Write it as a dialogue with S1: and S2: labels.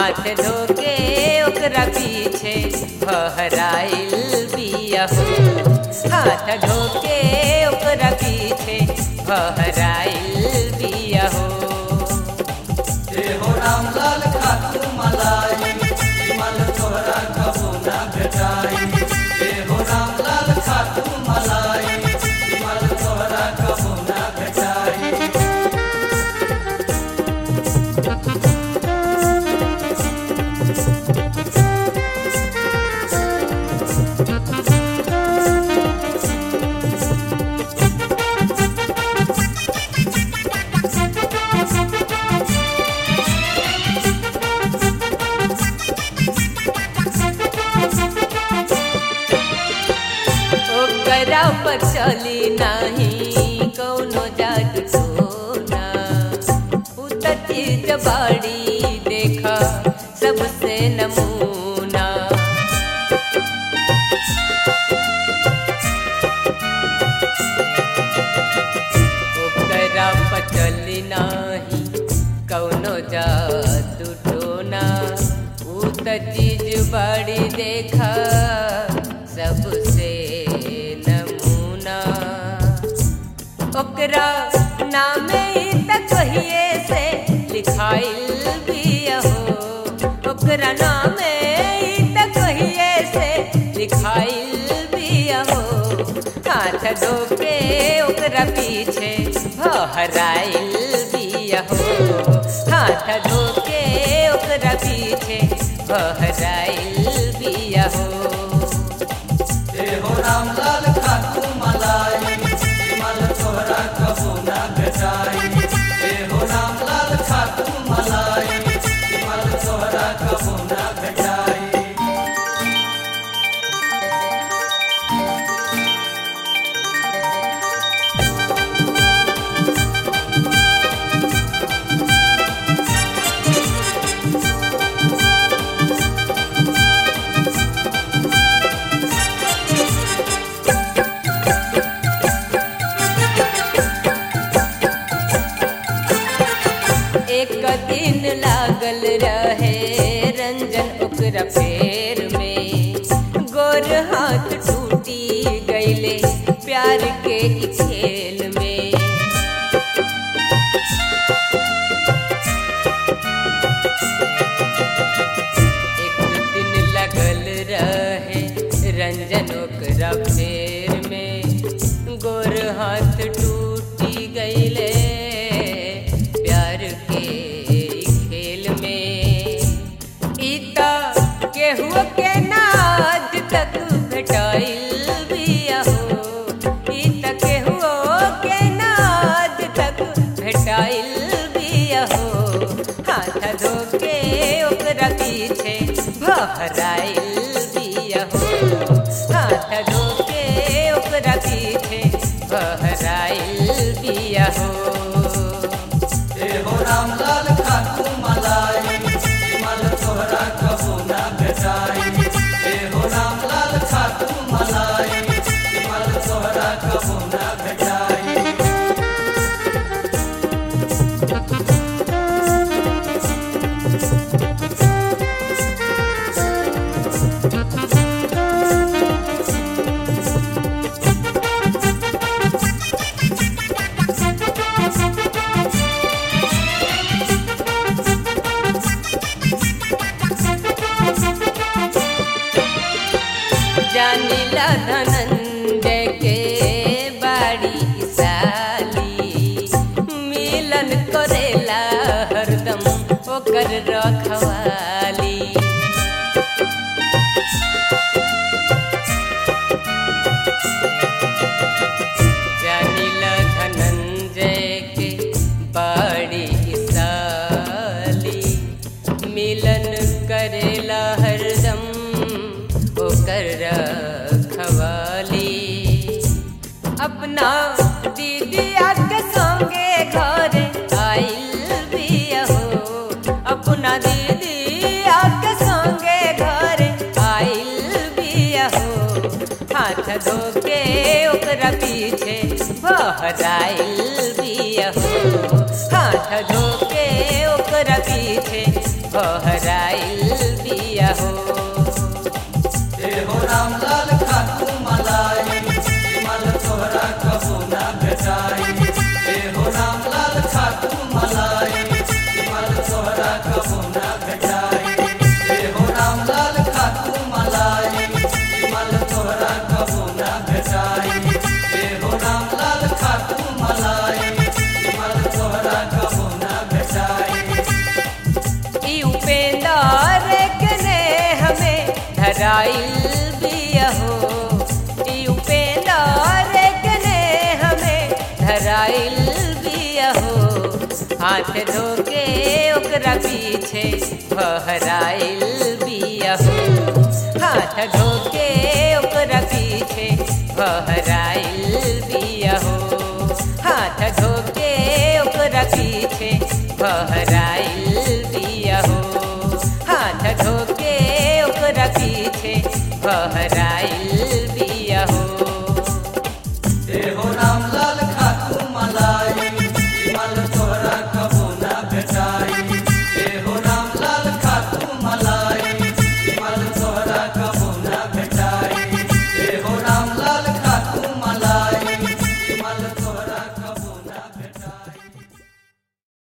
S1: हाथ धोके ओकरा पीछे बहराइल बिया हो। हाथ धोके ओकरा पीछे बहराइल बिया हो।
S2: हो राम लाल खातू मलाई माल तोहरा कबो ना भेटाई। हो राम लाल खातू मलाई माल तोहरा कबो ना भेटाई।
S1: ओकरा पर चली नाही कौनो जादू टोना। उ त चीज बाड़ी देखा सबसे नमूना। ओकरा पर चली नाही कौनो जादू टोना। उ त चीज बाड़ी देखा सबसे नमूना। ओकरा नामे त कहिए से लिखाइल बिया हो। ओकरा नामे त कहिए से लिखाइल बिया हो। हाथ धोके ओकरा पीछे बहराइल बिया हो। हाथ धोके ओकरा पीछे बहराइल बिया हो।
S2: हो राम लाल खातू मलाई माल तोहरा कबो ना भेटाई। हो राम लाल खातू मलाई माल तोहरा कबो ना भेटाई।
S1: एक दिन लागल रहे रंजन ओकरा पैर में। गोर हाथ टूटी गईले प्यार के ई खेल में। एक दिन लगल रहे रंजन ओकरा पैर में। गोर हाथ टूटी गईले केहुआ के नाज तक भेटाइल बिया हो। ई त केहुआ के नाज तक भेटाइल बिया हो। हाथ धोके ओकरा पीछे बहराइल बिया हो। हाथ धोके ओकरा पीछे बहराइल बिया हो।
S2: हो राम लाल खातू मलाई माल तोहरा कबो ना भेटाई। हो राम लाल खातू मलाई माल तोहरा कबो ना भेटाई।
S1: जानिला धनंजय के बाड़ी साली। मिलन करेला हरदम ओकर रखवाली। जानिला धनंजय के बाड़ी साली। मिलन करेला हरदम ओकर रखवाली। अपना दीदिया के संगे घरे आइल बिया हो। अपना दीदिया के संगे घरे आइल बिया हो। हाथ धोके ओकरा पीछे बहराइल बिया हो। हाथ धोके ओकरा पीछे बहराइल बिया हो।
S2: हो राम लाल खातू मलाई माल तोहरा कबो ना भेटाई। हो राम लाल खातू मलाई माल तोहरा कबो ना भेटाई। हो राम लाल खातू मलाई माल तोहरा कबो ना भेटाई। हो राम लाल खातू मलाई माल तोहरा कबो ना भेटाई।
S1: ई उपेंद्र के ने हमें धराइल बिया हो। ई उपेंद्र के ने हमें धराइल बिया हो। हाथ धोके ओकरा पीछे बहराइल बिया हो। हाथ धोके ओकरा पीछे बहराइल बिया हो। हाथ धोके ओकरा पीछे बहराइल